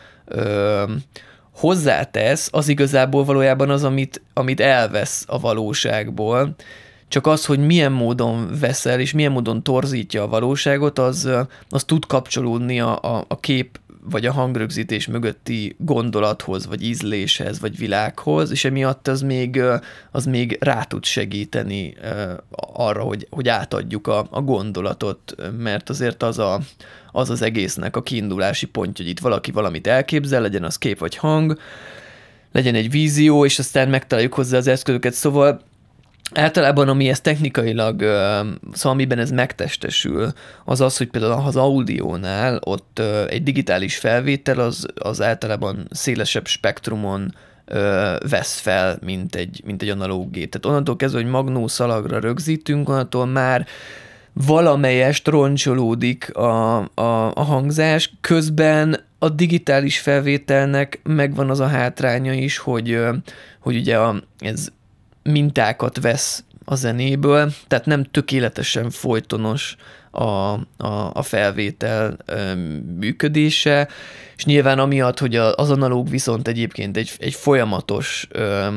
hozzátesz, az igazából valójában az, amit elvesz a valóságból. Csak az, hogy milyen módon veszel, és milyen módon torzítja a valóságot, az tud kapcsolódni a kép vagy a hangrögzítés mögötti gondolathoz, vagy ízléshez, vagy világhoz, és emiatt az még rá tud segíteni arra, hogy átadjuk a gondolatot, mert azért az egésznek a kiindulási pontja, hogy itt valaki valamit elképzel, legyen az kép vagy hang, legyen egy vízió, és aztán megtaláljuk hozzá az eszközöket, szóval általában, ami ez technikailag, szóval amiben ez megtestesül, az, hogy például az audiónál ott egy digitális felvétel az általában szélesebb spektrumon vesz fel, mint egy analóg gép. Tehát onnantól kezdve, hogy magnószalagra rögzítünk, onnantól már valamelyest roncsolódik a hangzás, közben a digitális felvételnek megvan az a hátránya is, hogy ugye ez mintákat vesz a zenéből, tehát nem tökéletesen folytonos a felvétel működése, és nyilván amiatt, hogy az analóg viszont egyébként egy folyamatos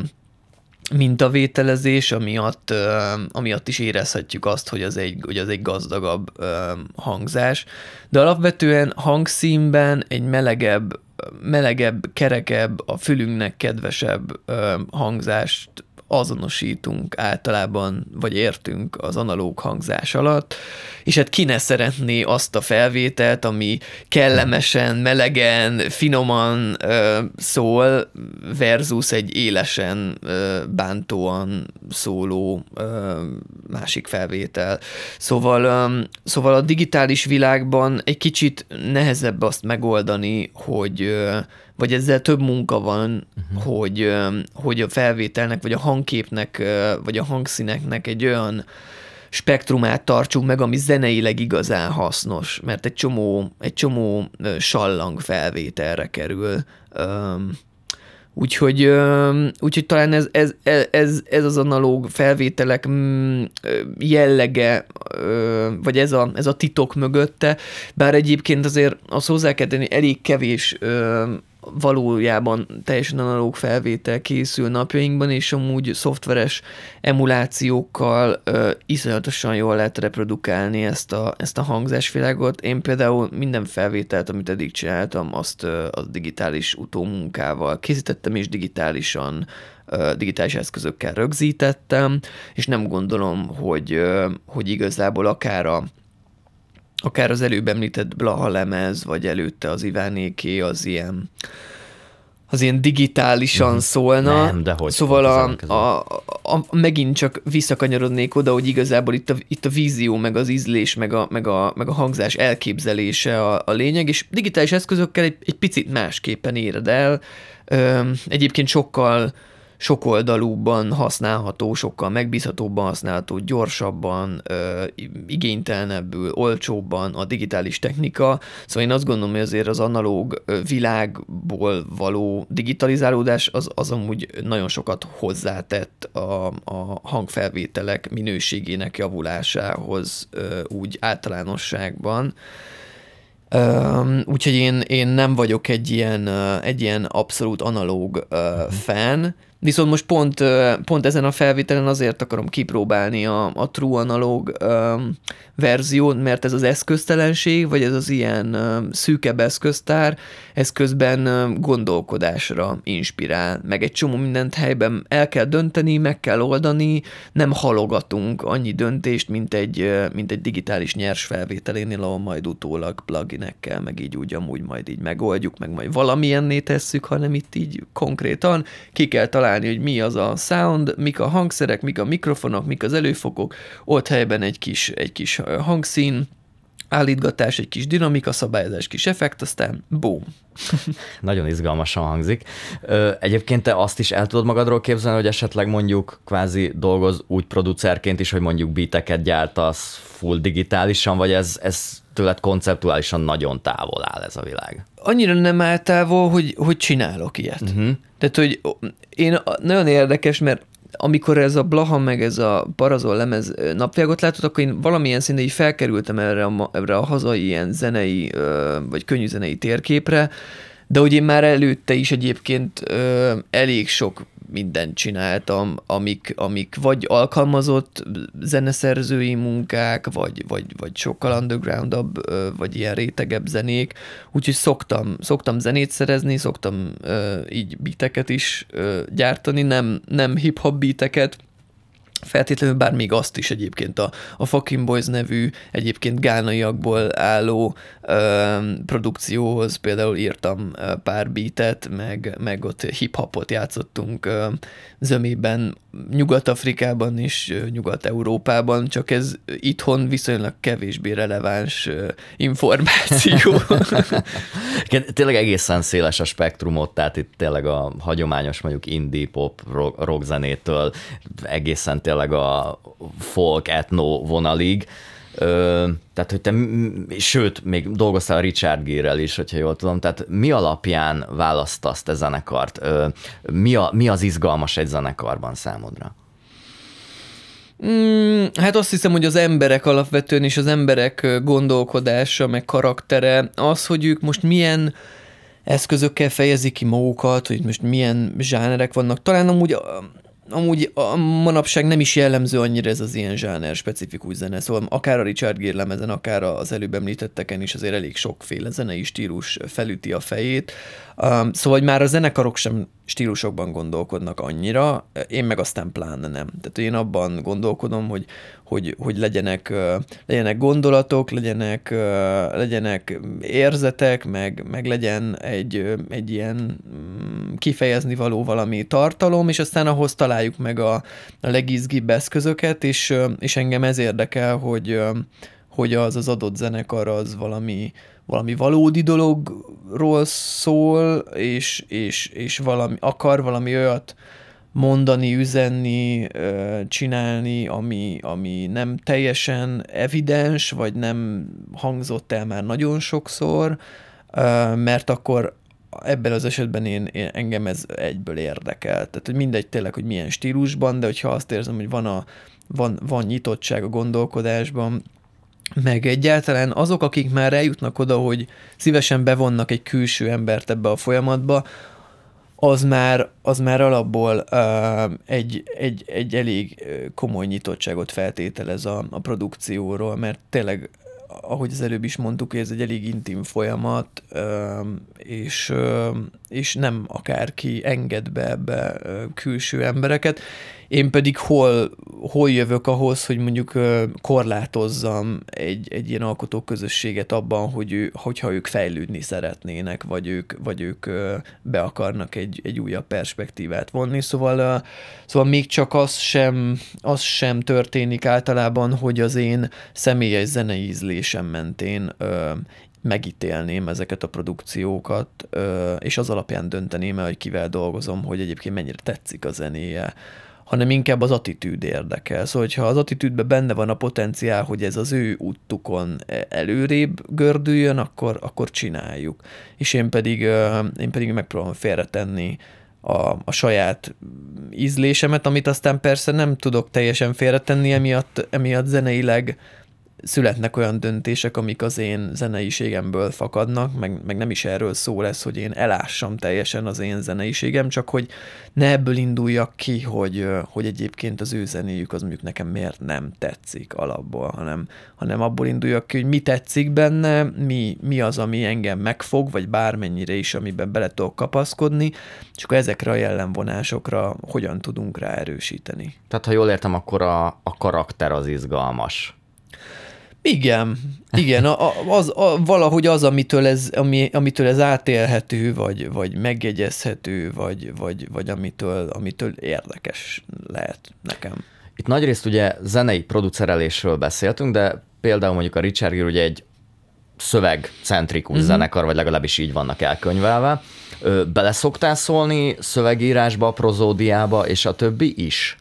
mintavételezés, amiatt is érezhetjük azt, hogy az egy gazdagabb hangzás. De alapvetően hangszínben egy melegebb, kerekebb, a fülünknek kedvesebb hangzást azonosítunk általában, vagy értünk az analóg hangzás alatt, és hát ki ne szeretné azt a felvételt, ami kellemesen, melegen, finoman szól, versus egy élesen, bántóan szóló másik felvétel. Szóval a digitális világban egy kicsit nehezebb azt megoldani, vagy ezzel több munka van, hogy a felvételnek, vagy a hangképnek, vagy a hangszíneknek egy olyan spektrumát tartsunk meg, ami zeneileg igazán hasznos, mert egy csomó sallang felvételre kerül. Úgyhogy talán ez az analóg felvételek jellege, vagy ez a titok mögötte, bár egyébként azért azt hozzá kell tenni, elég kevés valójában teljesen analóg felvétel készül napjainkban, és amúgy szoftveres emulációkkal iszonyatosan jól lehet reprodukálni ezt a hangzásvilágot. Én például minden felvételt, amit eddig csináltam, azt digitális utómunkával készítettem, és digitális eszközökkel rögzítettem, és nem gondolom, hogy igazából akár az előbb említett Blaha lemez, vagy előtte az Ivánéké az ilyen digitálisan szólna. Nem, de hogy. Szóval megint csak visszakanyarodnék oda, hogy igazából itt a vízió, meg az ízlés, meg a hangzás elképzelése a lényeg, és digitális eszközökkel egy picit másképpen éred el. Egyébként sokkal sokoldalúbban használható, sokkal megbízhatóbban használható, gyorsabban, igénytelenebbül, olcsóbban a digitális technika. Szóval én azt gondolom, hogy azért az analóg világból való digitalizálódás az amúgy nagyon sokat hozzátett a hangfelvételek minőségének javulásához úgy általánosságban. Úgyhogy én nem vagyok egy ilyen abszolút analóg fan, Viszont most pont ezen a felvételen azért akarom kipróbálni a true analóg verziót, mert ez az eszköztelenség, vagy ez az ilyen szűkebb eszköztár, ez közben gondolkodásra inspirál, meg egy csomó mindent helyben el kell dönteni, meg kell oldani, nem halogatunk annyi döntést, mint egy digitális nyers felvételénél, ahol majd utólag pluginekkel, meg így úgy amúgy majd így megoldjuk, meg majd valamilyenné tesszük, hanem itt így konkrétan ki kell találni, hogy mi az a sound, mik a hangszerek, mik a mikrofonok, mik az előfokok, ott helyben egy kis hangszín, állítgatás, egy kis dinamika, szabályozás, kis effekt, aztán boom. Nagyon izgalmasan hangzik. Egyébként te azt is el tudod magadról képzelni, hogy esetleg mondjuk kvázi dolgoz úgy producerként is, hogy mondjuk beateket gyártasz full digitálisan, vagy ez tőled konceptuálisan nagyon távol áll ez a világ? Annyira nem áll távol, hogy csinálok ilyet. Tehát, hogy én nagyon érdekes, mert amikor ez a Blaha meg ez a Parazol lemez napvilágot látott, akkor én valamilyen szinten így felkerültem erre a hazai ilyen zenei, vagy könnyű zenei térképre, de hogy én már előtte is egyébként elég sok mindent csináltam, amik vagy alkalmazott zeneszerzői munkák, vagy sokkal undergroundabb, vagy ilyen rétegebb zenék, úgyhogy szoktam zenét szerezni, szoktam így beateket is gyártani, nem hip-hop beateket, feltétlenül, bár még azt is egyébként a Fucking Boys nevű, egyébként gánaiakból álló produkcióhoz például írtam pár beatet, meg ott hip-hopot játszottunk zömében, Nyugat-Afrikában és Nyugat-Európában, csak ez itthon viszonylag kevésbé releváns információ. Tényleg egészen széles a spektrumot, tehát itt tényleg a hagyományos mondjuk indie pop rockzenétől egészen tényleg a folk etno vonalig. Tehát, hogy te, sőt, még dolgoztál a Richard Gere-rel is, hogyha jól tudom, tehát mi alapján választasz te zenekart? Mi az izgalmas egy zenekarban számodra? Hát azt hiszem, hogy az emberek alapvetően, és az emberek gondolkodása, meg karaktere, az, hogy ők most milyen eszközökkel fejezik ki magukat, hogy most milyen zsánerek vannak. Talán amúgy a manapság nem is jellemző annyira ez az ilyen zsáner specifikus zene, szóval akár a Richard Gere lemezen, akár az előbb említetteken is azért elég sokféle zenei stílus felüti a fejét, szóval már a zenekarok sem stílusokban gondolkodnak annyira, én meg aztán pláne nem. Tehát én abban gondolkodom, hogy legyenek gondolatok, legyenek érzetek, meg legyen egy ilyen kifejezni való valami tartalom, és aztán ahhoz találjuk meg a legizgibb eszközöket, és engem ez érdekel, hogy az adott zenekar az valami valódi dologról szól, és akar valami olyat mondani, üzenni, csinálni, ami nem teljesen evidens, vagy nem hangzott el már nagyon sokszor, mert akkor ebben az esetben engem ez egyből érdekel. Tehát, hogy mindegy tényleg, hogy milyen stílusban, de hogyha azt érzem, hogy van nyitottság a gondolkodásban, meg egyáltalán azok, akik már eljutnak oda, hogy szívesen bevonnak egy külső embert ebbe a folyamatba, az már alapból egy elég komoly nyitottságot feltételez a produkcióról, mert tényleg, ahogy az előbb is mondtuk, hogy ez egy elég intim folyamat, és nem akárki enged be ebbe külső embereket. Én pedig hol jövök ahhoz, hogy mondjuk korlátozzam egy ilyen alkotóközösséget abban, hogyha ők fejlődni szeretnének, vagy ők be akarnak egy újabb perspektívát vonni. Szóval még csak az sem történik általában, hogy az én személyes zenei ízlésem mentén megítélném ezeket a produkciókat, és az alapján dönteném el, hogy kivel dolgozom, hogy egyébként mennyire tetszik a zenéje, hanem inkább az attitűd érdekel. Szóval, hogyha az attitűdben benne van a potenciál, hogy ez az ő úttukon előrébb gördüljön, akkor csináljuk. És én pedig megpróbálom félretenni a saját ízlésemet, amit aztán persze nem tudok teljesen félretenni, emiatt zeneileg születnek olyan döntések, amik az én zeneiségemből fakadnak, meg nem is erről szó lesz, hogy én elássam teljesen az én zeneiségem, csak hogy ne ebből induljak ki, hogy egyébként az ő zenéjük az mondjuk nekem miért nem tetszik alapból, hanem abból induljak ki, hogy mi tetszik benne, mi az, ami engem megfog, vagy bármennyire is, amiben bele tudok kapaszkodni, és akkor ezekre a jellemvonásokra hogyan tudunk rá erősíteni. Tehát, ha jól értem, akkor a karakter az izgalmas. Igen, valahogy az, amitől ez átélhető, vagy megjegyezhető, vagy amitől érdekes lehet nekem. Itt nagyrészt ugye zenei producerelésről beszéltünk, de például mondjuk a Richard Gere ugye egy szövegcentrikus zenekar, vagy legalábbis így vannak elkönyvelve. Bele szoktál szólni szövegírásba, prozódiába, és a többi is?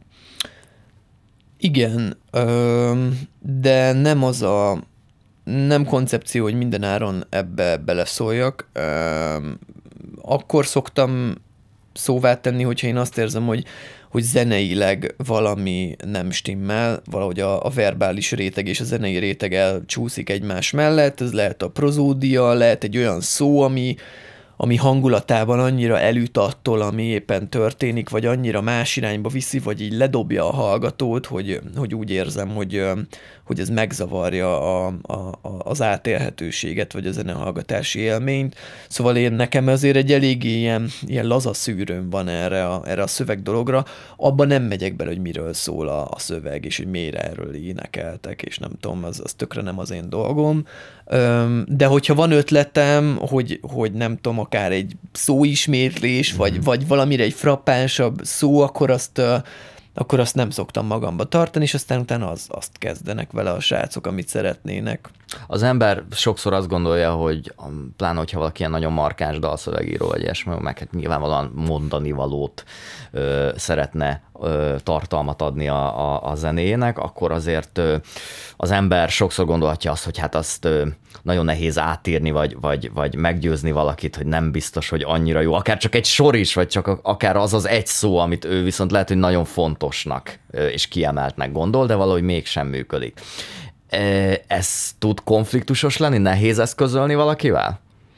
Igen, de nem koncepció, hogy mindenáron ebbe beleszóljak. Akkor szoktam szóvá tenni, hogyha én azt érzem, hogy zeneileg valami nem stimmel, valahogy a verbális réteg és a zenei réteg elcsúszik egymás mellett, ez lehet a prozódia, lehet egy olyan szó, ami hangulatában annyira elüt attól, ami éppen történik, vagy annyira más irányba viszi, vagy így ledobja a hallgatót, hogy úgy érzem, hogy ez megzavarja az átélhetőséget, vagy a zenehallgatási élményt. Szóval nekem azért egy eléggé ilyen laza szűrőm van erre a szöveg dologra. Abban nem megyek bele, hogy miről szól a szöveg, és hogy miért erről énekeltek, és nem tudom, az tökre nem az én dolgom. De hogyha van ötletem, hogy nem tudom, akár egy szóismétlés, vagy valamire egy frappánsabb szó, akkor azt nem szoktam magamba tartani, és aztán utána azt kezdenek vele a srácok, amit szeretnének. Az ember sokszor azt gondolja, hogy pláne, hogyha valaki ilyen nagyon markáns dalszövegíró, vagy ilyesmi, meg hát nyilvánvalóan mondani valót szeretne tartalmat adni a zenéjének, akkor azért az ember sokszor gondolhatja azt, hogy hát azt nagyon nehéz átírni, vagy meggyőzni valakit, hogy nem biztos, hogy annyira jó. Akár csak egy sor is, vagy csak akár az egy szó, amit ő viszont lehet, hogy nagyon fontosnak és kiemeltnek gondol, de valahogy mégsem működik. Ez tud konfliktusos lenni? Nehéz ezt közölni valakivel?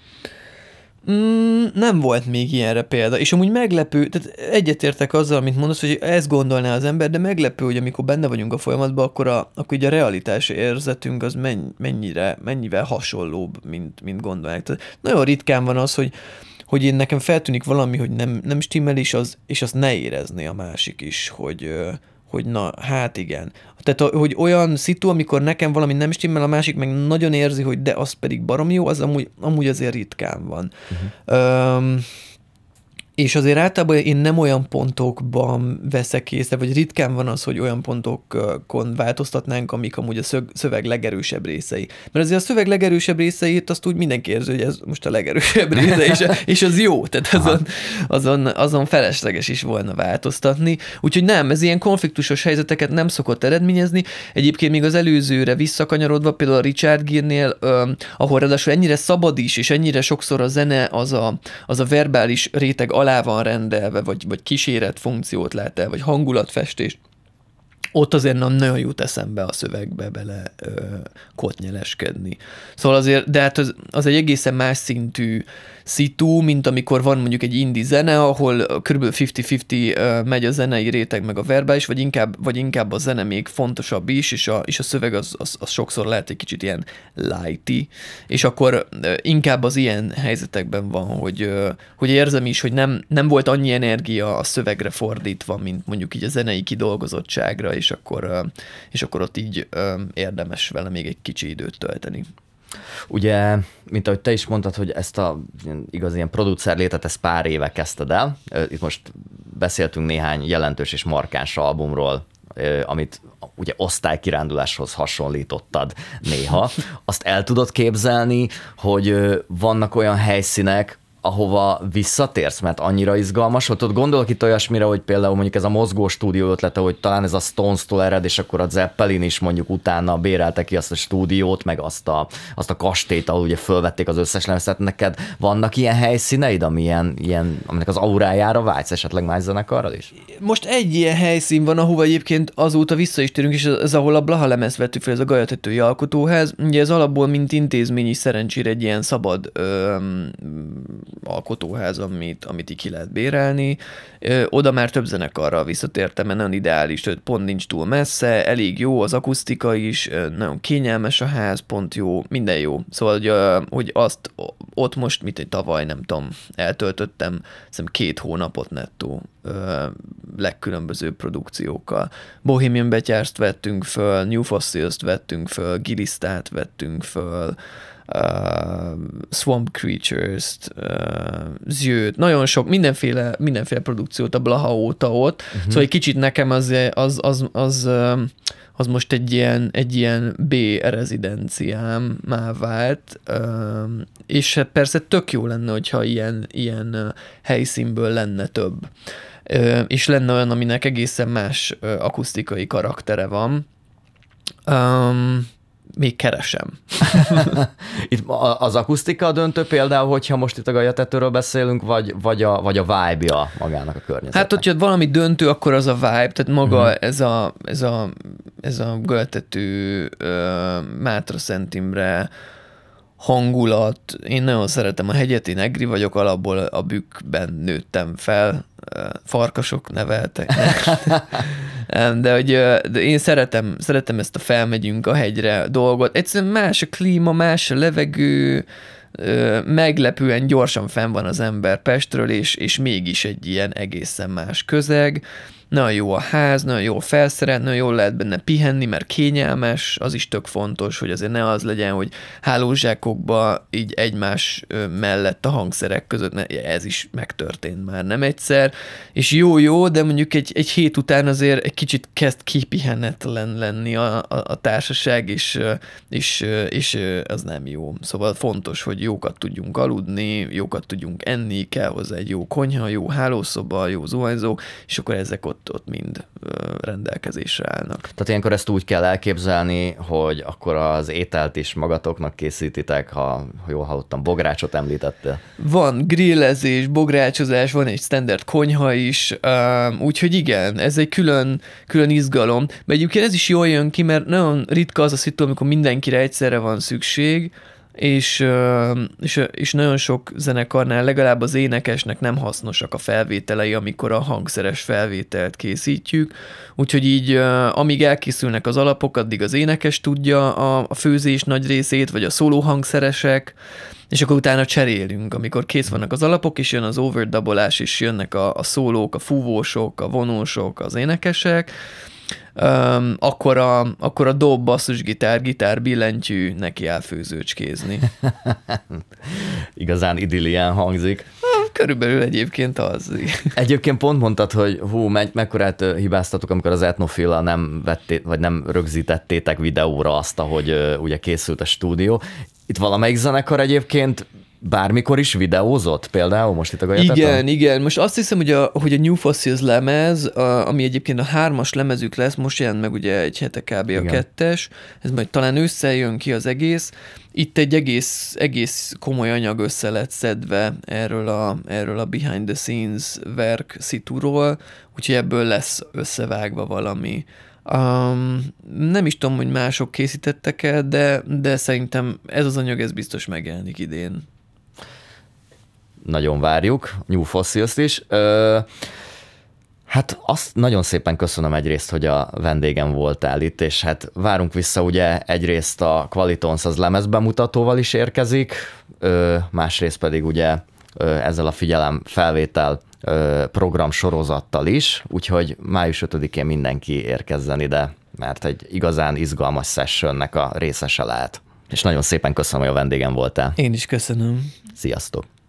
Nem volt még ilyenre példa, és amúgy meglepő, tehát egyetértek azzal, amit mondasz, hogy ezt gondolná az ember, de meglepő, hogy amikor benne vagyunk a folyamatban, akkor így a realitás érzetünk az mennyivel hasonlóbb, mint gondolják. Tehát nagyon ritkán van az, hogy én nekem feltűnik valami, hogy nem stimmel, és azt ne érezné a másik is, hogy na, hát igen. Tehát, hogy olyan szitu, amikor nekem valami nem stimmel, a másik meg nagyon érzi, hogy de az pedig baromi jó, az amúgy azért ritkán van. És azért általában én nem olyan pontokban veszek észre, vagy ritkán van az, hogy olyan pontokon változtatnánk, amik amúgy a szöveg legerősebb részei. Mert azért a szöveg legerősebb részeit azt úgy mindenki érzi, hogy ez most a legerősebb része, és az jó, tehát azon felesleges is volna változtatni. Úgyhogy nem, ez ilyen konfliktusos helyzeteket nem szokott eredményezni. Egyébként még az előzőre visszakanyarodva, például a Richard Gere-nél, ahol ráadásul ennyire szabad is, és ennyire sokszor a zene az a verbális réteg alá van rendelve, vagy kíséret funkciót lát el, vagy hangulatfestést, ott azért nem nagyon jut eszembe a szövegbe bele kotnyeleskedni. Szóval azért, de hát az egy egészen más szintű szitu, mint amikor van mondjuk egy indie zene, ahol kb. 50-50 megy a zenei réteg meg a verbális, vagy inkább a zene még fontosabb is, és a szöveg az sokszor lehet egy kicsit ilyen lighty, és akkor inkább az ilyen helyzetekben van, hogy érzem is, hogy nem volt annyi energia a szövegre fordítva, mint mondjuk így a zenei kidolgozottságra, és akkor ott így érdemes vele még egy kicsi időt tölteni. Ugye, mint ahogy te is mondtad, hogy ezt igaz ilyen producer létet, ezt pár éve kezdted el. Itt most beszéltünk néhány jelentős és markáns albumról, amit ugye osztálykiránduláshoz hasonlítottad néha. Azt el tudod képzelni, hogy vannak olyan helyszínek, ahova visszatérsz, mert annyira izgalmas volt. Ott gondolok itt olyasmire, hogy például mondjuk ez a mozgó stúdió ötlete, hogy talán ez a Stones-tól ered, és akkor a Zeppelin is mondjuk utána bérelte ki azt a stúdiót, meg azt a kastélyt, ahol ugye fölvették az összes lemezet. Neked vannak ilyen helyszíneid, aminek az aurájára vágysz, esetleg más zenekarral is? Most egy ilyen helyszín van, ahova egyébként azóta vissza is térünk, és ez ahol a Blaha lemezt vettük fel, ez a Galyatetői Alkotóház. Ugye ez alapból, mint intézmény is szerencsére egy ilyen szabad alkotóház, amit így ki lehet bérelni. Oda már több zenekarral visszatértem, mert nagyon ideális, pont nincs túl messze, elég jó az akusztika is, nagyon kényelmes a ház, pont jó, minden jó. Szóval, hogy azt ott most, tavaly, nem tudom, eltöltöttem, hiszem 2 hónapot nettó legkülönbözőbb produkciókkal. Bohemian Betyárst vettünk föl, New Fossils-t vettünk föl, Gilisztát vettünk föl, Swamp Creatures-t, Zsőt, nagyon sok, mindenféle produkciót a Blaha óta ott, szóval egy kicsit nekem az most egy ilyen B rezidenciám már vált, és hát persze tök jó lenne, hogyha ilyen helyszínből lenne több. És lenne olyan, aminek egészen más akusztikai karaktere van. Még keresem. Itt az akusztika döntő például, hogyha most itt a Galyatetőről beszélünk, vagy a vibe-ja magának a környezetnek? Hát, hogyha valami döntő, akkor az a vibe, tehát maga ez a Galyatető, Mátra Szent Imre hangulat. Én nagyon szeretem a hegyet, én egri vagyok, alapból a bükkben nőttem fel, farkasok neveltek. De én szeretem ezt a felmegyünk a hegyre dolgot. Egyszerűen más a klíma, más a levegő, meglepően gyorsan fenn van az ember Pestről, és mégis egy ilyen egészen más közeg. Nagyon jó a ház, nagyon jó felszerelt, nagyon jól lehet benne pihenni, mert kényelmes, az is tök fontos, hogy azért ne az legyen, hogy hálózsákokba így egymás mellett a hangszerek között, ez is megtörtént már nem egyszer, és jó, de mondjuk egy hét után azért egy kicsit kezd kipihenetlen lenni a társaság, és az nem jó. Szóval fontos, hogy jókat tudjunk aludni, jókat tudjunk enni, kell hozzá egy jó konyha, jó hálószoba, jó zuhanyzó, és akkor ezek ott mind rendelkezésre állnak. Tehát ilyenkor ezt úgy kell elképzelni, hogy akkor az ételt is magatoknak készítitek, ha jól hallottam, bográcsot említettél. Van grillezés, bográcsozás, van egy standard konyha is, úgyhogy igen, ez egy külön izgalom. Mert egyébként ez is jól jön ki, mert nagyon ritka az a szitu, amikor mindenkire egyszerre van szükség, és nagyon sok zenekarnál legalább az énekesnek nem hasznosak a felvételei, amikor a hangszeres felvételt készítjük, úgyhogy így amíg elkészülnek az alapok, addig az énekes tudja a főzés nagy részét, vagy a szóló hangszeresek, és akkor utána cserélünk, amikor kész vannak az alapok, és jön az overdabolás, és jönnek a szólók, a fúvósok, a vonósok, az énekesek, akkor a dob, basszusgitár, billentyű neki elfőzőcskézni. Igazán idillián hangzik. Körülbelül egyébként az. Egyébként pont mondtad, hogy mekkorát hibáztatok, amikor az Etnofilla nem rögzítettétek videóra azt, ahogy ugye készült a stúdió. Itt valamelyik zenekar egyébként bármikor is videózott például most itt a Galyatetőn? Igen. Most azt hiszem, hogy a New Fossils lemez, ami egyébként a 3-as lemezük lesz, most jelent meg ugye egy hete kb. A 2-es, ez majd talán ősszel jön ki az egész. Itt egy egész komoly anyag össze lett szedve erről a behind the scenes work szituról, úgyhogy ebből lesz összevágva valami. Nem is tudom, hogy mások készítettek-e, de szerintem ez az anyag, ez biztos megjelenik idén. Nagyon várjuk, New Fossils-t is. Hát azt nagyon szépen köszönöm egyrészt, hogy a vendégem voltál itt, és hát várunk vissza, ugye egyrészt a Qualitons az lemezbemutatóval is érkezik, másrészt pedig ugye ezzel a figyelemfelvétel program sorozattal is, úgyhogy május 5-én mindenki érkezzen ide, mert egy igazán izgalmas sessionnek a részese lehet. És nagyon szépen köszönöm, hogy a vendégem voltál. Én is köszönöm. Sziasztok!